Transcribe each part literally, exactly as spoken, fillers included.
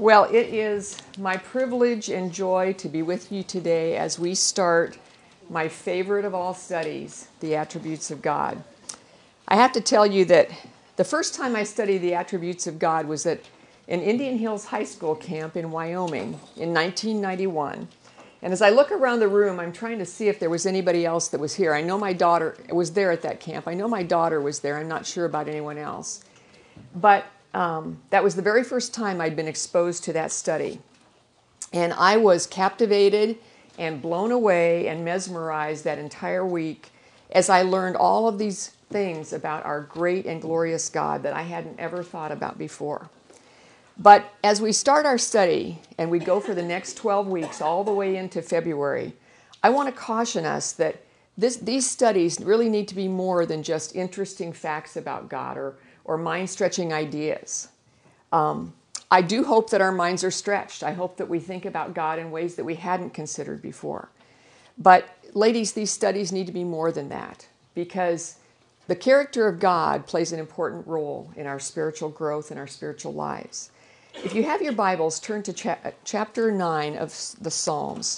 Well, it is my privilege and joy to be with you today as we start my favorite of all studies, the attributes of God. I have to tell you that the first time I studied the attributes of God was at an Indian Hills High School camp in Wyoming in nineteen ninety-one. And as I look around the room, I'm trying to see if there was anybody else that was here. I know my daughter was there at that camp. I know my daughter was there. I'm not sure about anyone else. But um, that was the very first time I'd been exposed to that study. And I was captivated and blown away and mesmerized that entire week as I learned all of these things about our great and glorious God that I hadn't ever thought about before. But as we start our study and we go for the next twelve weeks all the way into February, I want to caution us that this, these studies really need to be more than just interesting facts about God or, or mind-stretching ideas. Um, I do hope that our minds are stretched. I hope that we think about God in ways that we hadn't considered before. But ladies, these studies need to be more than that, because the character of God plays an important role in our spiritual growth and our spiritual lives. If you have your Bibles, turn to cha- chapter nine of the Psalms.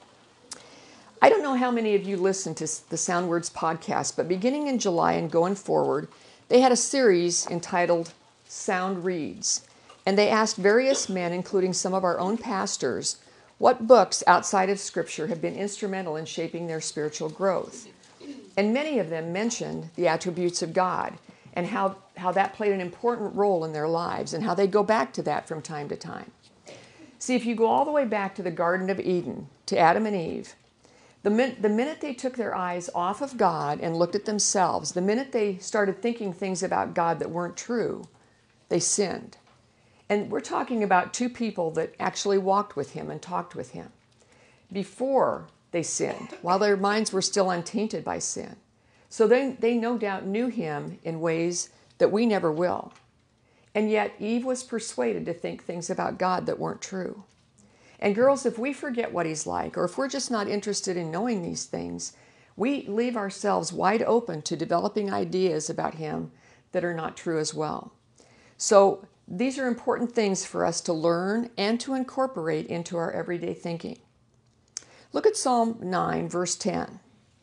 I don't know how many of you listen to the Sound Words podcast, but beginning in July and going forward, they had a series entitled Sound Reads. And they asked various men, including some of our own pastors, what books outside of Scripture have been instrumental in shaping their spiritual growth. And many of them mentioned the attributes of God and how, how that played an important role in their lives and how they go back to that from time to time. See, if you go all the way back to the Garden of Eden, to Adam and Eve, the, min- the minute they took their eyes off of God and looked at themselves, the minute they started thinking things about God that weren't true, they sinned. And we're talking about two people that actually walked with him and talked with him before they sinned, while their minds were still untainted by sin. So they, they no doubt knew him in ways that we never will. And yet Eve was persuaded to think things about God that weren't true. And girls, if we forget what he's like, or if we're just not interested in knowing these things, we leave ourselves wide open to developing ideas about him that are not true as well. So these are important things for us to learn and to incorporate into our everyday thinking. Look at Psalm nine, verse ten.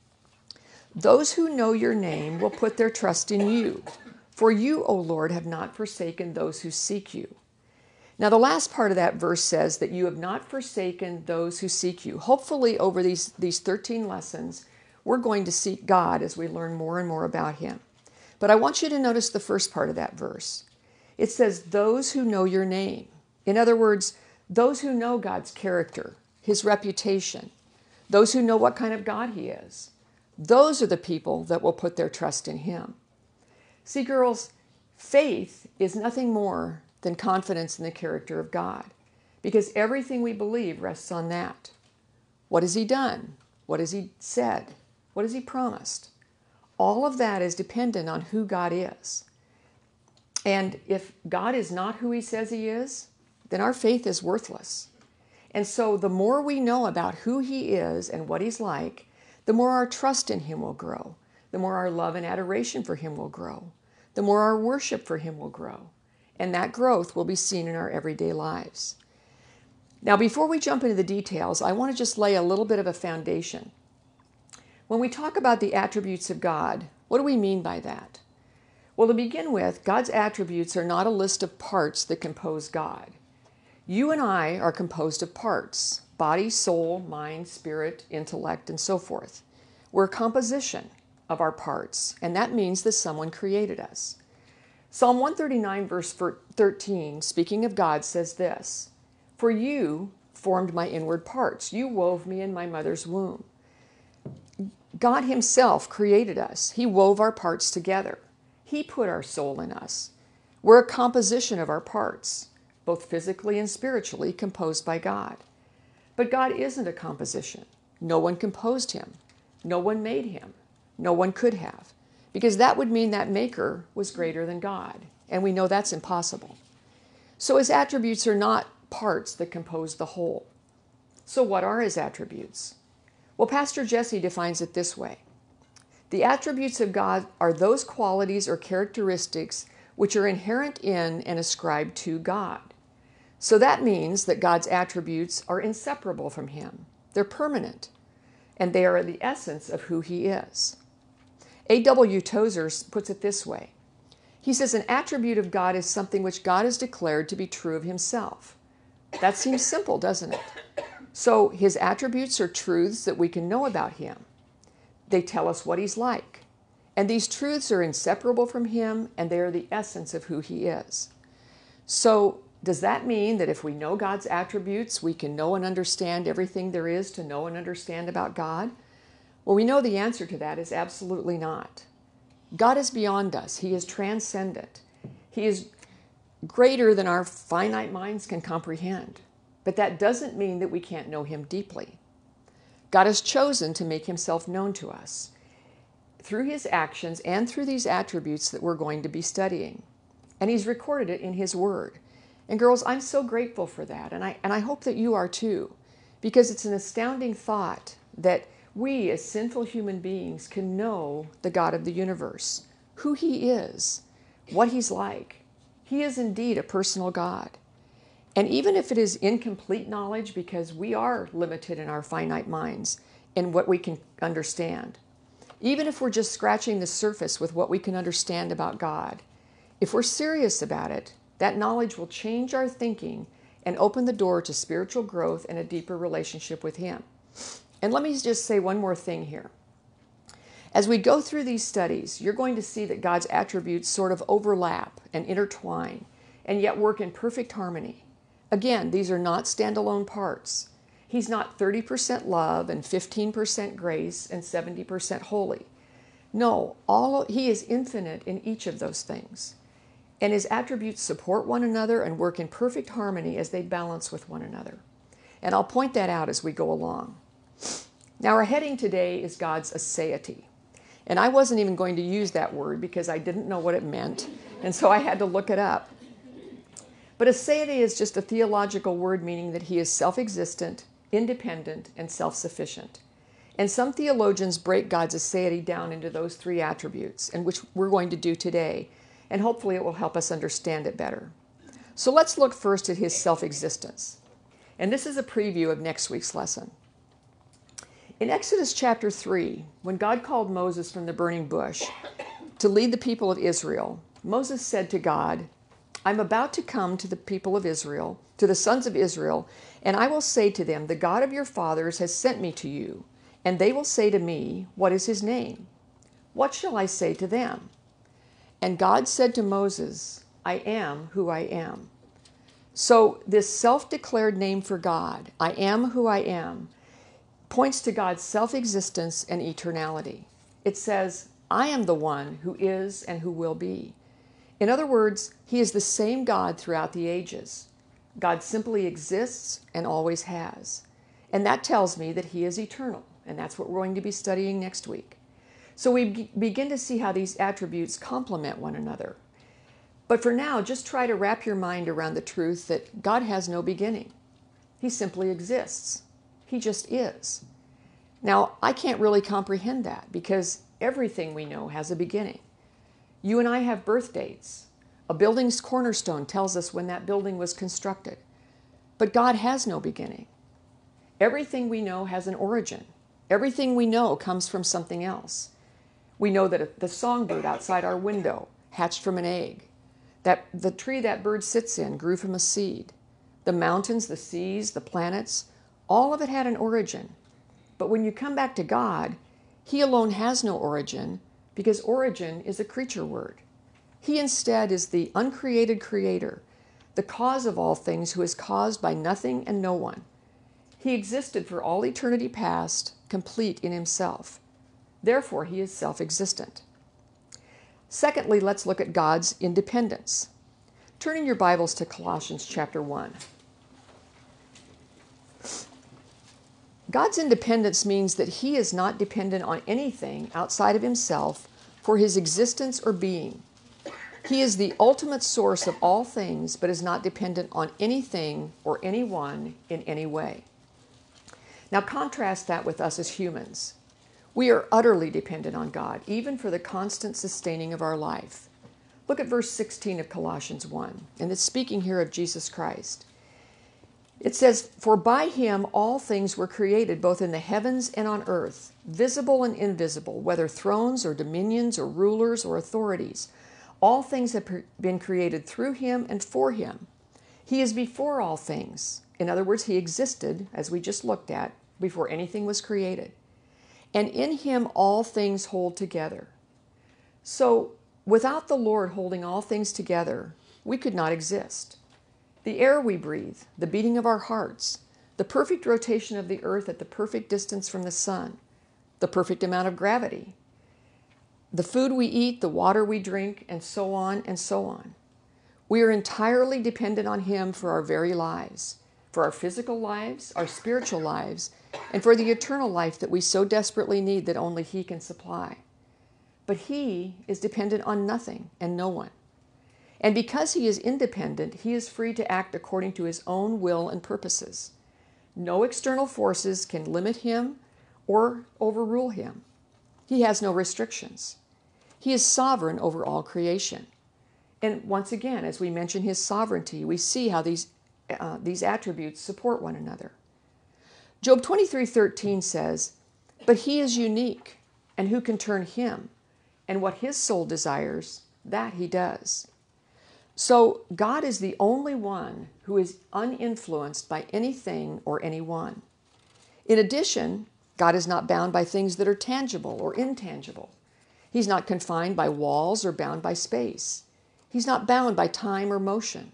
Those who know your name will put their trust in you, for you, O Lord, have not forsaken those who seek you. Now, the last part of that verse says that you have not forsaken those who seek you. Hopefully, over these, these thirteen lessons, we're going to seek God as we learn more and more about him. But I want you to notice the first part of that verse. It says, those who know your name. In other words, those who know God's character, his reputation, those who know what kind of God he is. Those are the people that will put their trust in him. See, girls, faith is nothing more than confidence in the character of God, because everything we believe rests on that. What has he done? What has he said? What has he promised? All of that is dependent on who God is. And if God is not who he says he is, then our faith is worthless. And so the more we know about who he is and what he's like, the more our trust in him will grow. The more our love and adoration for him will grow. The more our worship for him will grow. And that growth will be seen in our everyday lives. Now, before we jump into the details, I want to just lay a little bit of a foundation. When we talk about the attributes of God, what do we mean by that? Well, to begin with, God's attributes are not a list of parts that compose God. You and I are composed of parts: body, soul, mind, spirit, intellect, and so forth. We're a composition of our parts, and that means that someone created us. Psalm one thirty-nine, verse thirteen, speaking of God, says this, for you formed my inward parts. You wove me in my mother's womb. God himself created us. He wove our parts together. He put our soul in us. We're a composition of our parts, both physically and spiritually, composed by God. But God isn't a composition. No one composed him. No one made him. No one could have, because that would mean that maker was greater than God, and we know that's impossible. So his attributes are not parts that compose the whole. So what are his attributes? Well, Pastor Jesse defines it this way. The attributes of God are those qualities or characteristics which are inherent in and ascribed to God. So that means that God's attributes are inseparable from him. They're permanent, and they are the essence of who he is. A W Tozer puts it this way. He says, an attribute of God is something which God has declared to be true of himself. That seems simple, doesn't it? So his attributes are truths that we can know about him. They tell us what he's like. And these truths are inseparable from him, and they are the essence of who he is. So does that mean that if we know God's attributes, we can know and understand everything there is to know and understand about God? Well, we know the answer to that is absolutely not. God is beyond us. He is transcendent. He is greater than our finite minds can comprehend. But that doesn't mean that we can't know him deeply. God has chosen to make himself known to us through his actions and through these attributes that we're going to be studying. And he's recorded it in his word. And girls, I'm so grateful for that. And I, and I hope that you are too, because it's an astounding thought that we as sinful human beings can know the God of the universe, who he is, what he's like. He is indeed a personal God. And even if it is incomplete knowledge, because we are limited in our finite minds in what we can understand, even if we're just scratching the surface with what we can understand about God, if we're serious about it, that knowledge will change our thinking and open the door to spiritual growth and a deeper relationship with him. And let me just say one more thing here. As we go through these studies, you're going to see that God's attributes sort of overlap and intertwine, and yet work in perfect harmony. Again, these are not standalone parts. He's not thirty percent love and fifteen percent grace and seventy percent holy. No, all he is infinite in each of those things. And his attributes support one another and work in perfect harmony as they balance with one another. And I'll point that out as we go along. Now, our heading today is God's aseity. And I wasn't even going to use that word because I didn't know what it meant, and so I had to look it up. But aseity is just a theological word meaning that he is self-existent, independent, and self-sufficient. And some theologians break God's aseity down into those three attributes, and which we're going to do today, and hopefully it will help us understand it better. So let's look first at his self-existence. And this is a preview of next week's lesson. In Exodus chapter three, when God called Moses from the burning bush to lead the people of Israel, Moses said to God, I'm about to come to the people of Israel, to the sons of Israel, and I will say to them, the God of your fathers has sent me to you, and they will say to me, what is his name? What shall I say to them? And God said to Moses, I am who I am. So this self-declared name for God, I am who I am, points to God's self-existence and eternality. It says, I am the one who is and who will be. In other words, he is the same God throughout the ages. God simply exists and always has. And that tells me that he is eternal, and that's what we're going to be studying next week. So we begin to see how these attributes complement one another. But for now, just try to wrap your mind around the truth that God has no beginning. He simply exists. He just is. Now, I can't really comprehend that because everything we know has a beginning. You and I have birth dates. A building's cornerstone tells us when that building was constructed. But God has no beginning. Everything we know has an origin. Everything we know comes from something else. We know that the songbird outside our window hatched from an egg. That the tree that bird sits in grew from a seed. The mountains, the seas, the planets, all of it had an origin. But when you come back to God, he alone has no origin because origin is a creature word. He instead is the uncreated creator, the cause of all things who is caused by nothing and no one. He existed for all eternity past, complete in himself. Therefore, he is self-existent. Secondly, let's look at God's independence. Turn in your Bibles to Colossians chapter one. God's independence means that he is not dependent on anything outside of himself for his existence or being. He is the ultimate source of all things, but is not dependent on anything or anyone in any way. Now contrast that with us as humans. We are utterly dependent on God, even for the constant sustaining of our life. Look at verse sixteen of Colossians one, and it's speaking here of Jesus Christ. It says, "For by him all things were created, both in the heavens and on earth, visible and invisible, whether thrones or dominions or rulers or authorities. All things have been created through him and for him. He is before all things." In other words, he existed, as we just looked at, before anything was created. "And in him all things hold together." So, without the Lord holding all things together, we could not exist. The air we breathe, the beating of our hearts, the perfect rotation of the earth at the perfect distance from the sun, the perfect amount of gravity, the food we eat, the water we drink, and so on and so on. We are entirely dependent on him for our very lives, for our physical lives, our spiritual lives, and for the eternal life that we so desperately need that only he can supply. But he is dependent on nothing and no one. And because he is independent, he is free to act according to his own will and purposes. No external forces can limit him or overrule him. He has no restrictions. He is sovereign over all creation. And once again, as we mention his sovereignty, we see how these, uh, these attributes support one another. Job twenty-three thirteen says, "But he is unique, and who can turn him? And what his soul desires, that he does." So God is the only one who is uninfluenced by anything or anyone. In addition, God is not bound by things that are tangible or intangible. He's not confined by walls or bound by space. He's not bound by time or motion.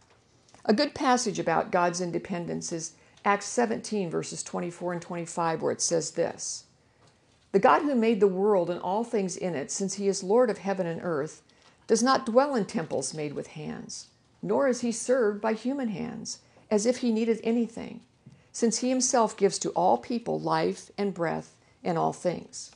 A good passage about God's independence is Acts seventeen, verses twenty-four and twenty-five, where it says this, "The God who made the world and all things in it, since he is Lord of heaven and earth, does not dwell in temples made with hands, nor is he served by human hands, as if he needed anything, since he himself gives to all people life and breath and all things."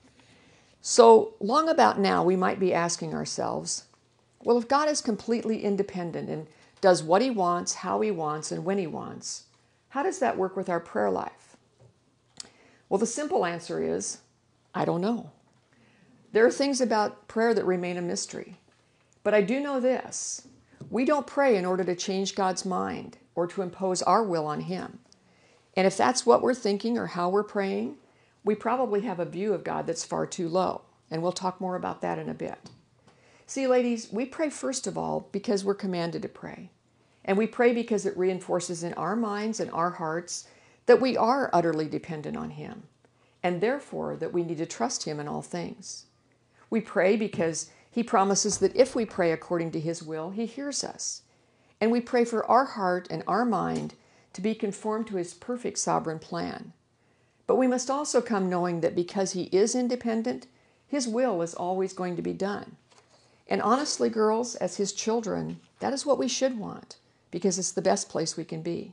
So long about now, we might be asking ourselves, well, if God is completely independent and does what he wants, how he wants, and when he wants, how does that work with our prayer life? Well, the simple answer is, I don't know. There are things about prayer that remain a mystery. But I do know this. We don't pray in order to change God's mind or to impose our will on him. And if that's what we're thinking or how we're praying, we probably have a view of God that's far too low. And we'll talk more about that in a bit. See, ladies, we pray first of all because we're commanded to pray. And we pray because it reinforces in our minds and our hearts that we are utterly dependent on him, and therefore that we need to trust him in all things. We pray because he promises that if we pray according to his will, he hears us. And we pray for our heart and our mind to be conformed to his perfect sovereign plan. But we must also come knowing that because he is independent, his will is always going to be done. And honestly, girls, as his children, that is what we should want, because it's the best place we can be.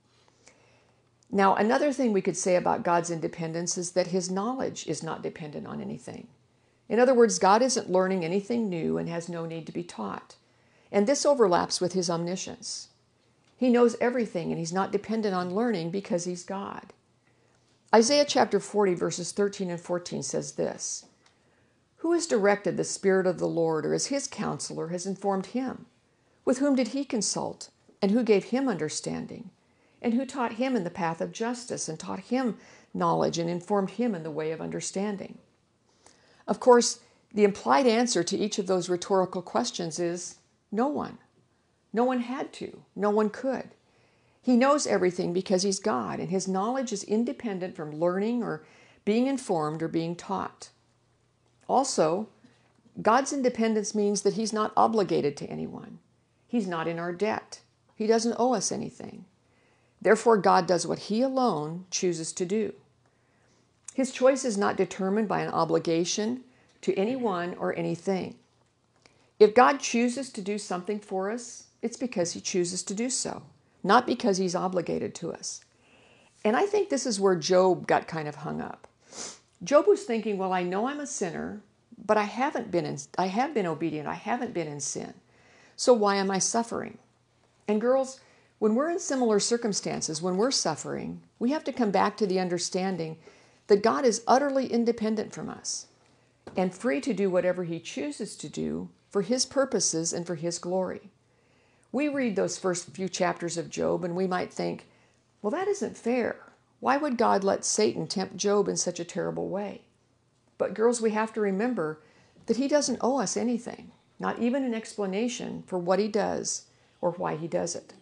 Now, another thing we could say about God's independence is that his knowledge is not dependent on anything. In other words, God isn't learning anything new and has no need to be taught. And this overlaps with his omniscience. He knows everything and he's not dependent on learning because he's God. Isaiah chapter forty, verses thirteen and fourteen says this, "Who has directed the Spirit of the Lord, or as his counselor has informed him? With whom did he consult? And who gave him understanding? And who taught him in the path of justice and taught him knowledge and informed him in the way of understanding?" Of course, the implied answer to each of those rhetorical questions is no one. No one had to. No one could. He knows everything because he's God, and his knowledge is independent from learning or being informed or being taught. Also, God's independence means that he's not obligated to anyone. He's not in our debt. He doesn't owe us anything. Therefore, God does what he alone chooses to do. His choice is not determined by an obligation to anyone or anything. If God chooses to do something for us, it's because he chooses to do so, not because he's obligated to us. And I think this is where Job got kind of hung up. Job was thinking, well, I know I'm a sinner, but I haven't been in, I have been obedient. I haven't been in sin. So why am I suffering? And girls, when we're in similar circumstances, when we're suffering, we have to come back to the understanding that God is utterly independent from us and free to do whatever he chooses to do for his purposes and for his glory. We read those first few chapters of Job and we might think, well, that isn't fair. Why would God let Satan tempt Job in such a terrible way? But girls, we have to remember that he doesn't owe us anything, not even an explanation for what he does or why he does it.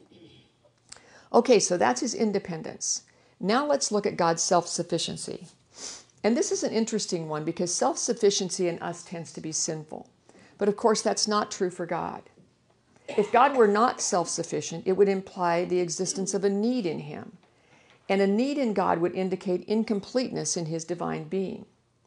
Okay, so that's his independence. Now let's look at God's self-sufficiency. And this is an interesting one because self-sufficiency in us tends to be sinful. But of course, that's not true for God. If God were not self-sufficient, it would imply the existence of a need in him. And a need in God would indicate incompleteness in his divine being.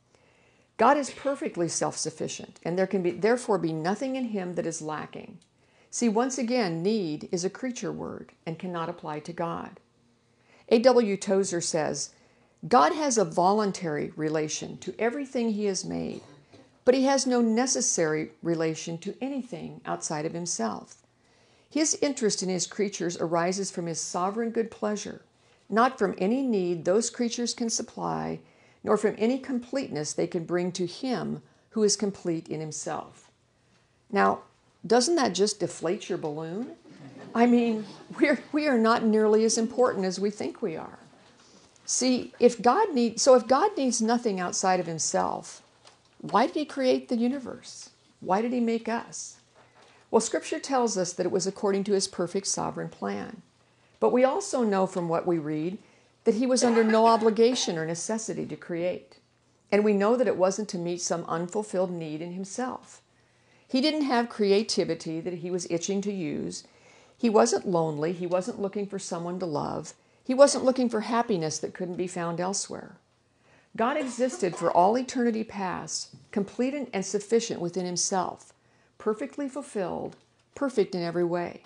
God is perfectly self-sufficient, and there can be, therefore be nothing in him that is lacking. See, once again, need is a creature word and cannot apply to God. A W Tozer says, God has a voluntary relation to everything he has made, but he has no necessary relation to anything outside of himself. His interest in his creatures arises from his sovereign good pleasure, not from any need those creatures can supply, nor from any completeness they can bring to him who is complete in himself. Now, doesn't that just deflate your balloon? I mean, we're, we are not nearly as important as we think we are. See, if God needs, so if God needs nothing outside of himself, why did he create the universe? Why did he make us? Well, Scripture tells us that it was according to his perfect sovereign plan. But we also know from what we read that he was under no obligation or necessity to create. And we know that it wasn't to meet some unfulfilled need in himself. He didn't have creativity that he was itching to use. He wasn't lonely. He wasn't looking for someone to love. He wasn't looking for happiness that couldn't be found elsewhere. God existed for all eternity past, complete and sufficient within himself, perfectly fulfilled, perfect in every way.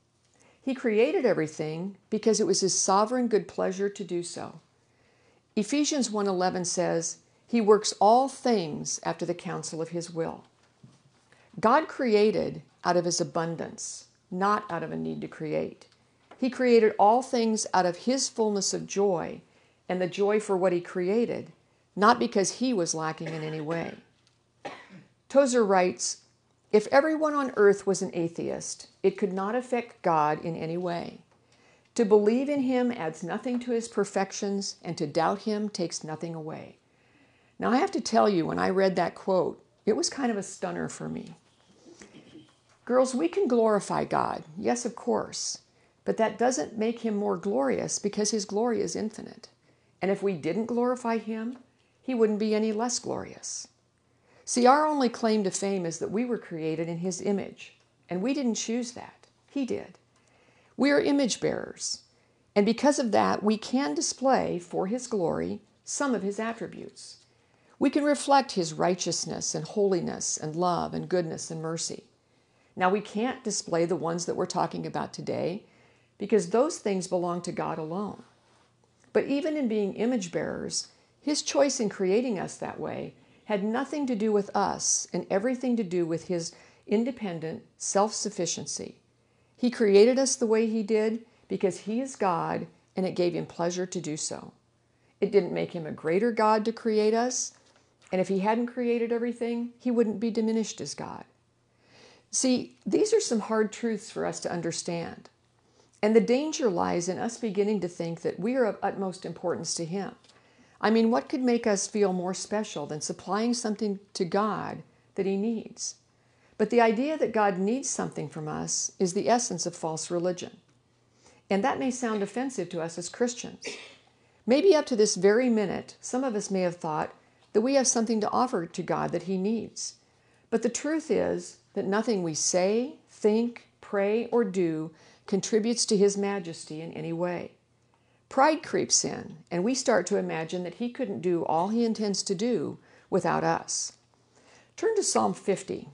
He created everything because it was his sovereign good pleasure to do so. Ephesians one eleven says, he works all things after the counsel of his will. God created out of his abundance, not out of a need to create. He created all things out of his fullness of joy and the joy for what he created, not because he was lacking in any way. Tozer writes, if everyone on earth was an atheist, it could not affect God in any way. To believe in him adds nothing to his perfections, and to doubt him takes nothing away. Now, I have to tell you, when I read that quote, it was kind of a stunner for me. Girls, we can glorify God, yes, of course, but that doesn't make him more glorious because his glory is infinite. And if we didn't glorify him, he wouldn't be any less glorious. See, our only claim to fame is that we were created in his image, and we didn't choose that. He did. We are image bearers, and because of that, we can display for his glory some of his attributes. We can reflect his righteousness and holiness and love and goodness and mercy. Now, we can't display the ones that we're talking about today because those things belong to God alone. But even in being image bearers, his choice in creating us that way had nothing to do with us and everything to do with his independent self-sufficiency. He created us the way he did because he is God and it gave him pleasure to do so. It didn't make him a greater God to create us, and if he hadn't created everything, he wouldn't be diminished as God. See, these are some hard truths for us to understand. And the danger lies in us beginning to think that we are of utmost importance to him. I mean, what could make us feel more special than supplying something to God that he needs? But the idea that God needs something from us is the essence of false religion. And that may sound offensive to us as Christians. Maybe up to this very minute, some of us may have thought that we have something to offer to God that he needs. But the truth is that nothing we say, think, pray, or do contributes to his majesty in any way. Pride creeps in, and we start to imagine that he couldn't do all he intends to do without us. Turn to Psalm fifty.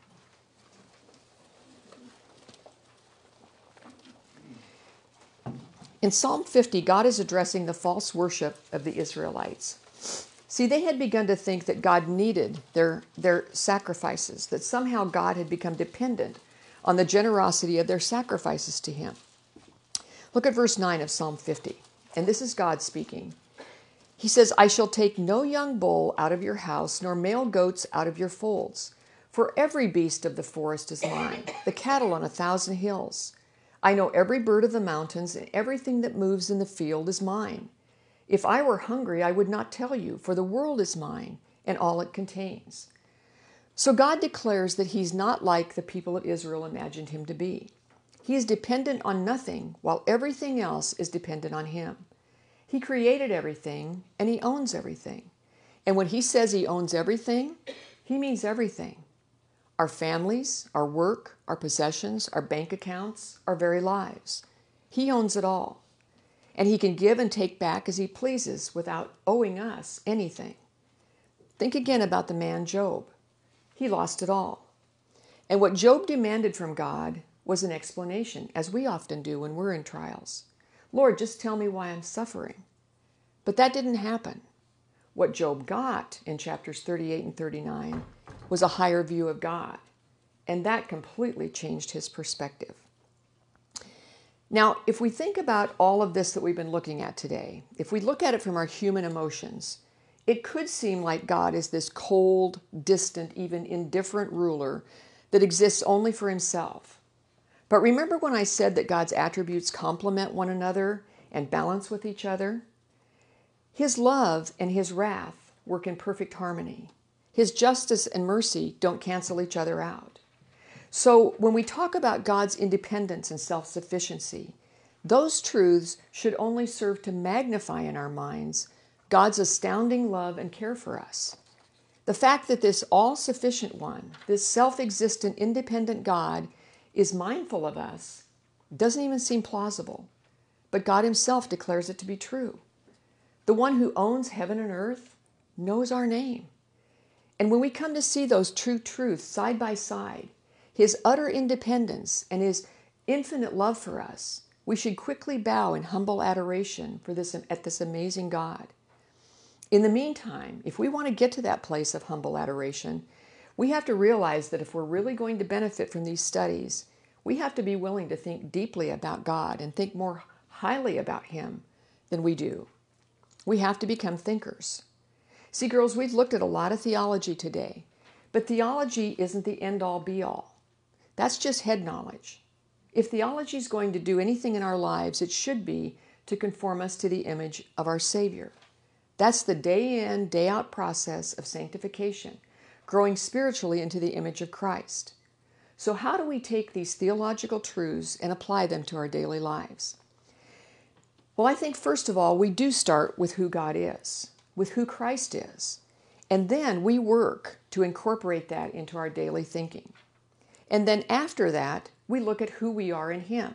In Psalm fifty, God is addressing the false worship of the Israelites. See, they had begun to think that God needed their, their sacrifices, that somehow God had become dependent on the generosity of their sacrifices to him. Look at verse nine of Psalm fifty, and this is God speaking. He says, I shall take no young bull out of your house, nor male goats out of your folds. For every beast of the forest is mine, the cattle on a thousand hills. I know every bird of the mountains, and everything that moves in the field is mine. If I were hungry, I would not tell you, for the world is mine, and all it contains. So God declares that he's not like the people of Israel imagined him to be. He is dependent on nothing, while everything else is dependent on him. He created everything, and he owns everything. And when he says he owns everything, he means everything. Our families, our work, our possessions, our bank accounts, our very lives. He owns it all. And he can give and take back as he pleases without owing us anything. Think again about the man Job. He lost it all. And what Job demanded from God was an explanation, as we often do when we're in trials. Lord, just tell me why I'm suffering. But that didn't happen. What Job got in chapters thirty-eight and thirty-nine was a higher view of God, and that completely changed his perspective. Now, if we think about all of this that we've been looking at today, if we look at it from our human emotions, it could seem like God is this cold, distant, even indifferent ruler that exists only for himself. But remember when I said that God's attributes complement one another and balance with each other? His love and his wrath work in perfect harmony. His justice and mercy don't cancel each other out. So when we talk about God's independence and self-sufficiency, those truths should only serve to magnify in our minds God's astounding love and care for us. The fact that this all-sufficient one, this self-existent, independent God, is mindful of us doesn't even seem plausible, but God himself declares it to be true. The one who owns heaven and earth knows our name. And when we come to see those true truths side by side, his utter independence and his infinite love for us, we should quickly bow in humble adoration for this, at this amazing God. In the meantime, if we want to get to that place of humble adoration, we have to realize that if we're really going to benefit from these studies, we have to be willing to think deeply about God and think more highly about him than we do. We have to become thinkers. See, girls, we've looked at a lot of theology today, but theology isn't the end-all be-all. That's just head knowledge. If theology is going to do anything in our lives, it should be to conform us to the image of our Savior. That's the day-in, day-out process of sanctification, growing spiritually into the image of Christ. So how do we take these theological truths and apply them to our daily lives? Well, I think first of all, we do start with who God is, with who Christ is. And then we work to incorporate that into our daily thinking. And then after that, we look at who we are in him.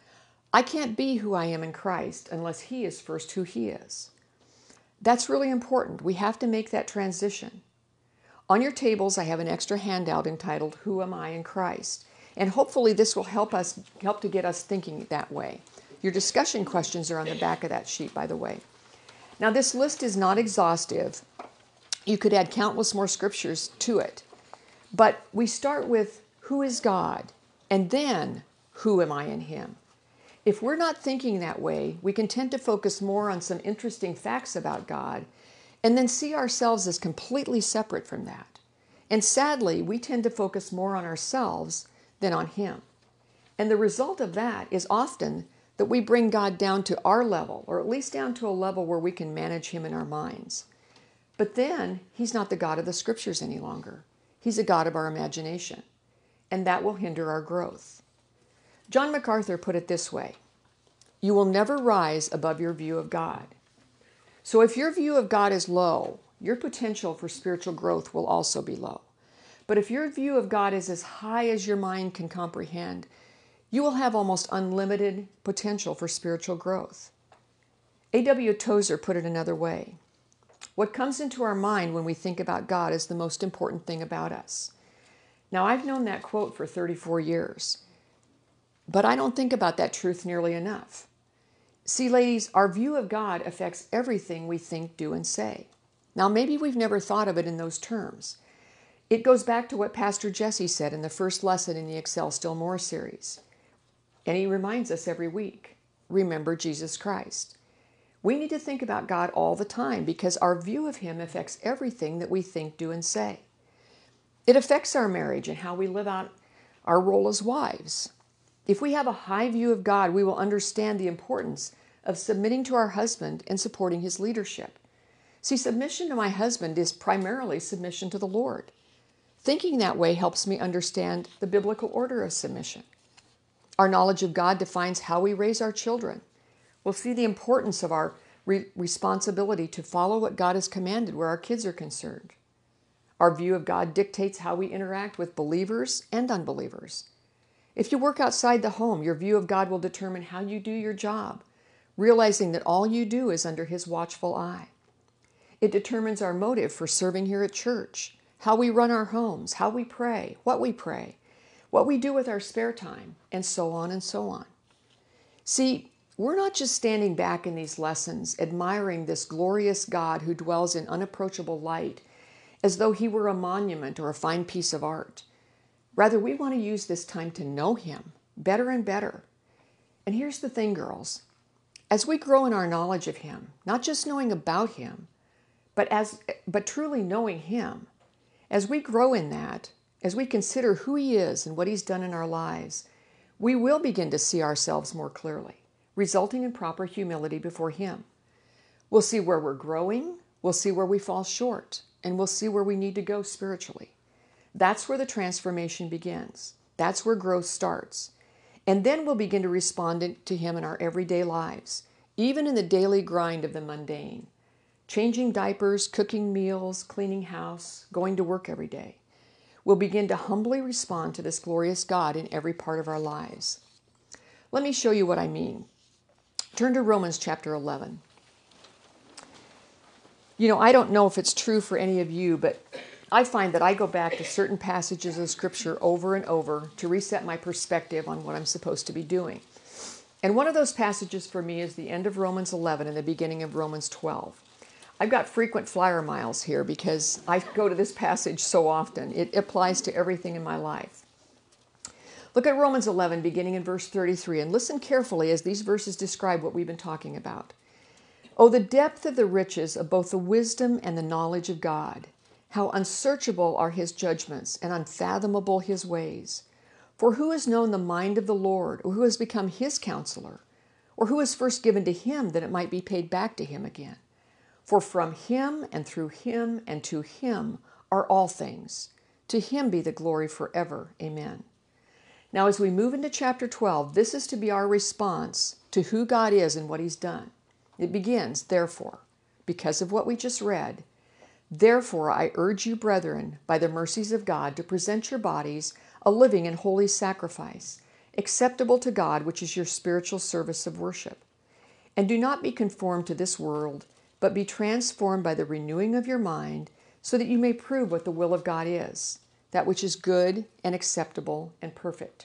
I can't be who I am in Christ unless he is first who he is. That's really important. We have to make that transition. On your tables, I have an extra handout entitled, Who Am I in Christ? And hopefully this will help us, help to get us thinking that way. Your discussion questions are on the back of that sheet, by the way. Now, this list is not exhaustive. You could add countless more scriptures to it. But we start with who is God, and then who am I in him? If we're not thinking that way, we can tend to focus more on some interesting facts about God and then see ourselves as completely separate from that. And sadly, we tend to focus more on ourselves than on him. And the result of that is often that we bring God down to our level, or at least down to a level where we can manage him in our minds. But then he's not the God of the scriptures any longer. He's a God of our imagination, and that will hinder our growth. John MacArthur put it this way: you will never rise above your view of God. So if your view of God is low, your potential for spiritual growth will also be low. But if your view of God is as high as your mind can comprehend, you will have almost unlimited potential for spiritual growth. A W Tozer put it another way: what comes into our mind when we think about God is the most important thing about us. Now, I've known that quote for thirty-four years, but I don't think about that truth nearly enough. See, ladies, our view of God affects everything we think, do, and say. Now, maybe we've never thought of it in those terms. It goes back to what Pastor Jesse said in the first lesson in the Excel Still More series. And he reminds us every week, remember Jesus Christ. We need to think about God all the time because our view of him affects everything that we think, do, and say. It affects our marriage and how we live out our role as wives. If we have a high view of God, we will understand the importance of submitting to our husband and supporting his leadership. See, submission to my husband is primarily submission to the Lord. Thinking that way helps me understand the biblical order of submission. Our knowledge of God defines how we raise our children. We'll see the importance of our re- responsibility to follow what God has commanded where our kids are concerned. Our view of God dictates how we interact with believers and unbelievers. If you work outside the home, your view of God will determine how you do your job, realizing that all you do is under his watchful eye. It determines our motive for serving here at church, how we run our homes, how we pray, what we pray, what we do with our spare time, and so on and so on. See, we're not just standing back in these lessons admiring this glorious God who dwells in unapproachable light as though he were a monument or a fine piece of art. Rather, we want to use this time to know him better and better. And here's the thing, girls. As we grow in our knowledge of him, not just knowing about him, but as but truly knowing him, as we grow in that, as we consider who he is and what he's done in our lives, we will begin to see ourselves more clearly, resulting in proper humility before him. We'll see where we're growing, we'll see where we fall short, and we'll see where we need to go spiritually. That's where the transformation begins. That's where growth starts. And then we'll begin to respond to him in our everyday lives, even in the daily grind of the mundane. Changing diapers, cooking meals, cleaning house, going to work every day. We'll begin to humbly respond to this glorious God in every part of our lives. Let me show you what I mean. Turn to Romans chapter eleven. You know, I don't know if it's true for any of you, but I find that I go back to certain passages of Scripture over and over to reset my perspective on what I'm supposed to be doing. And one of those passages for me is the end of Romans eleven and the beginning of Romans twelve. I've got frequent flyer miles here because I go to this passage so often. It applies to everything in my life. Look at Romans eleven, beginning in verse thirty-three, and listen carefully as these verses describe what we've been talking about. Oh, the depth of the riches of both the wisdom and the knowledge of God! How unsearchable are his judgments and unfathomable his ways! For who has known the mind of the Lord, or who has become his counselor, or who was first given to him that it might be paid back to him again? For from him and through him and to him are all things. To him be the glory forever. Amen. Now, as we move into chapter twelve, this is to be our response to who God is and what he's done. It begins, therefore, because of what we just read, therefore I urge you, brethren, by the mercies of God, to present your bodies a living and holy sacrifice, acceptable to God, which is your spiritual service of worship. And do not be conformed to this world, but be transformed by the renewing of your mind, so that you may prove what the will of God is, that which is good and acceptable and perfect.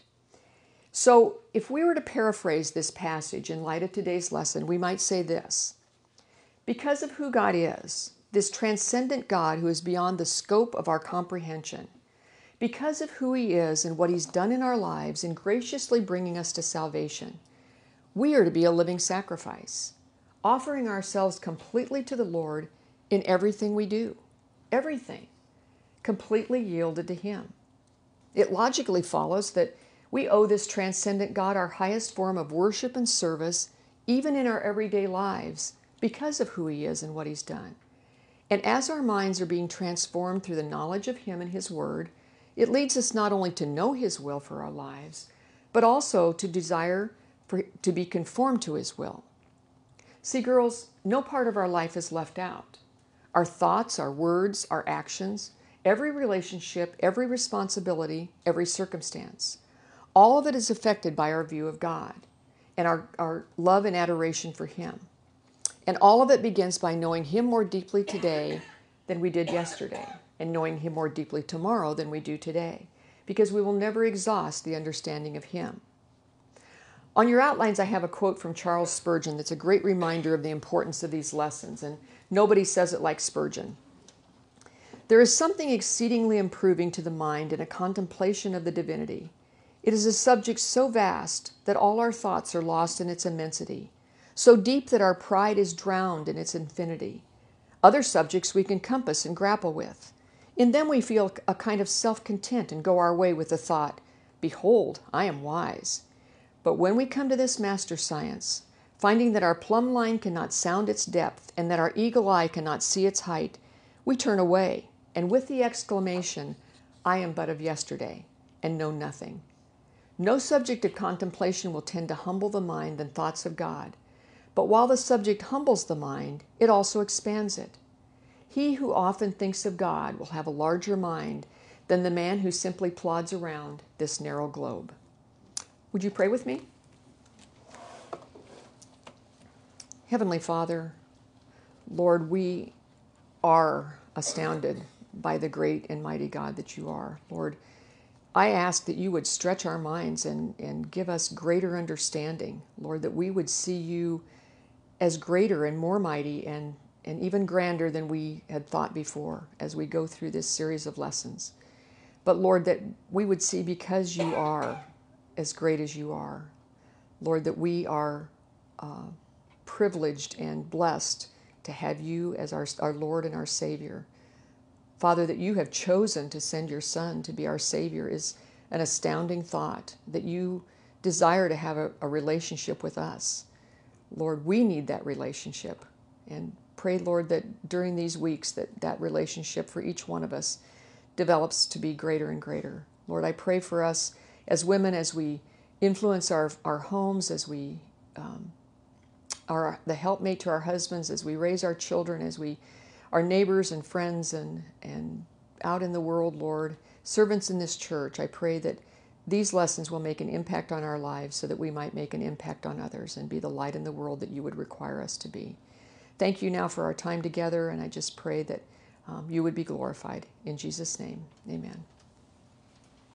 So, if we were to paraphrase this passage in light of today's lesson, we might say this: because of who God is, this transcendent God who is beyond the scope of our comprehension, because of who he is and what he's done in our lives in graciously bringing us to salvation, we are to be a living sacrifice, offering ourselves completely to the Lord in everything we do. Everything. Completely yielded to him. It logically follows that we owe this transcendent God our highest form of worship and service, even in our everyday lives, because of who he is and what he's done. And as our minds are being transformed through the knowledge of him and his word, it leads us not only to know his will for our lives, but also to desire for, to be conformed to his will. See, girls, no part of our life is left out. Our thoughts, our words, our actions, every relationship, every responsibility, every circumstance, all of it is affected by our view of God and our, our love and adoration for him. And all of it begins by knowing him more deeply today than we did yesterday, and knowing him more deeply tomorrow than we do today, because we will never exhaust the understanding of him. On your outlines, I have a quote from Charles Spurgeon that's a great reminder of the importance of these lessons, and nobody says it like Spurgeon. There is something exceedingly improving to the mind in a contemplation of the divinity. It is a subject so vast that all our thoughts are lost in its immensity, so deep that our pride is drowned in its infinity. Other subjects we can compass and grapple with. In them we feel a kind of self-content and go our way with the thought, "Behold, I am wise." But when we come to this master science, finding that our plumb line cannot sound its depth and that our eagle eye cannot see its height, we turn away, and with the exclamation, "I am but of yesterday, and know nothing." No subject of contemplation will tend to humble the mind than thoughts of God. But while the subject humbles the mind, it also expands it. He who often thinks of God will have a larger mind than the man who simply plods around this narrow globe. Would you pray with me? Heavenly Father, Lord, we are astounded by the great and mighty God that you are. Lord, I ask that you would stretch our minds and, and give us greater understanding, Lord, that we would see you as greater and more mighty and, and even grander than we had thought before as we go through this series of lessons. But Lord, that we would see because you are as great as you are, Lord, that we are uh, privileged and blessed to have you as our, our Lord and our Savior. Father, that you have chosen to send your Son to be our Savior is an astounding thought, that you desire to have a, a relationship with us. Lord, we need that relationship. And pray, Lord, that during these weeks that that relationship for each one of us develops to be greater and greater. Lord, I pray for us as women, as we influence our, our homes, as we um, are the helpmate to our husbands, as we raise our children, as we our neighbors and friends and, and out in the world, Lord, servants in this church, I pray that these lessons will make an impact on our lives so that we might make an impact on others and be the light in the world that you would require us to be. Thank you now for our time together, and I just pray that um, you would be glorified. In Jesus' name, amen.